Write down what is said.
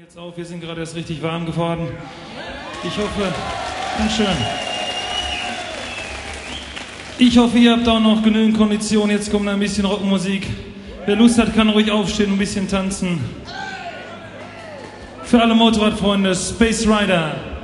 jetzt auf, wir sind gerade erst richtig warm geworden. Ich hoffe, schön. Ich hoffe, ihr habt auch noch genügend Kondition. Jetzt kommt ein bisschen Rockmusik. Wer Lust hat, kann ruhig aufstehen und ein bisschen tanzen. Für alle Motorradfreunde, Space Rider.